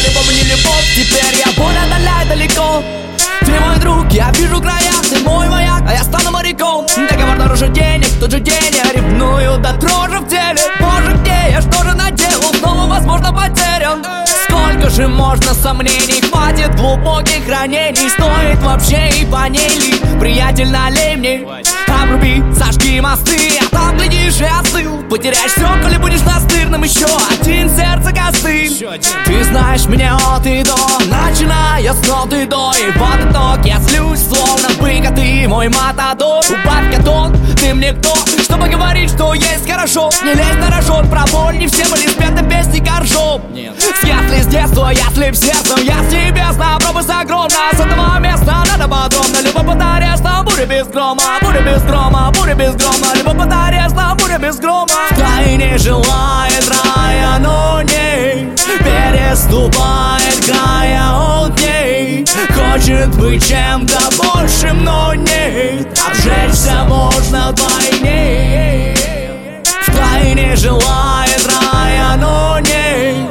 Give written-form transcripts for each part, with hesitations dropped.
любовь не любовь, теперь я боль отдаляю далеко. Ты мой друг, я вижу края, ты мой маяк, а я стану моряком. Договор дороже денег, тот же день я ревную до дрожи в теле. Боже, где я, что же наделал, снова возможно потерян. Сколько же можно сомнений, хватит глубоких ранений. Стоит вообще и по ней ли, приятель, налей мне. Обруби, сожги мосты, а там глядишь и остыл. Потеряешь все, коли будешь настырным, еще один сердце костыль. Ты знаешь меня от и до, начиная с ноты до. И под итог я злюсь, словно бык, а ты мой матадор. Убавь-ка тон, ты мне кто, чтобы говорить, что есть хорошо. Не лезь на рожон, про боль, не все были спеты песни коржом. Если с детства я слеп сердцем, я с небесна, пропасть огромна. С этого места надо подробно, либо под арестом, буря без грома, буря без грома, буря без грома, либо под арестом, буря без грома. Втайне желает рая, но не переступает края он в ней. Хочет быть чем-то большим, но нет. Обжечься можно вдвойне. Втайне желает рая, но не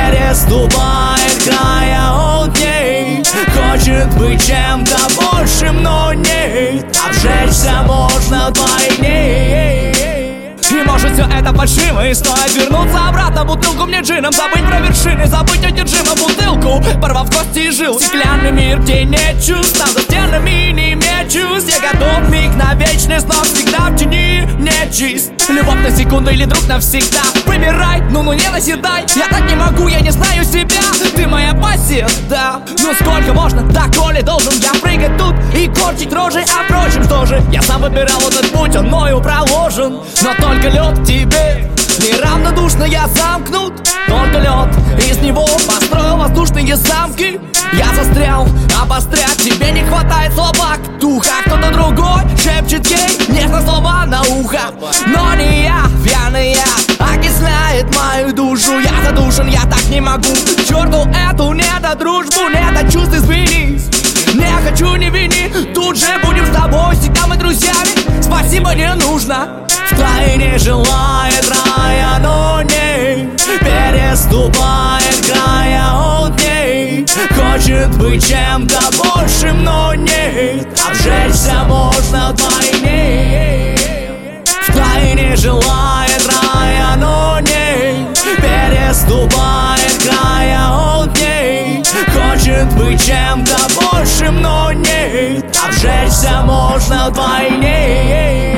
переступает края он в ней. Хочет быть чем-то большим, но нет. Обжечься можно вдвойне. И может все это фальшиво, и стоит вернуться обратно. Бутылку мне джином, забыть про вершины, забыть удержимо бутылку, порвав кости и жил. Стеклянный мир, где нет чувств, там за стенами не мечусь. Я готов миг на вечность, но всегда в тени не чист. Любовь на секунду или друг навсегда, выбирай, ну не наседай. Я так не могу, я не знаю себя, ты моя пассия, да. Ну сколько можно, да коли должен я прыгать тут и корчить рожи. А впрочем, что же, я сам выбирал этот путь, он мною проложен. Но только лед тебе неравнодушно я замкнут. Только лед, из него построил воздушные замки. Я застрял, обострять тебе не хватает слабак духа. Кто-то другой шепчет ей нежно слова на ухо. Но не я, пьяный я, окисляет мою душу. Я задушен, я так не могу. К черту эту недодружбу, недочувств, извини. Не хочу, не вини, тут же будем с тобой, всегда мы друзьями. Спасибо не нужно. Втайне желает рая, но не переступает края он в ней. Хочет быть чем-то большим, но нет. Обжечься можно вдвойне. Втайне желает рая, но не переступает края он в ней. Хочет быть чем-то большим, но нет. Обжечься можно вдвойне.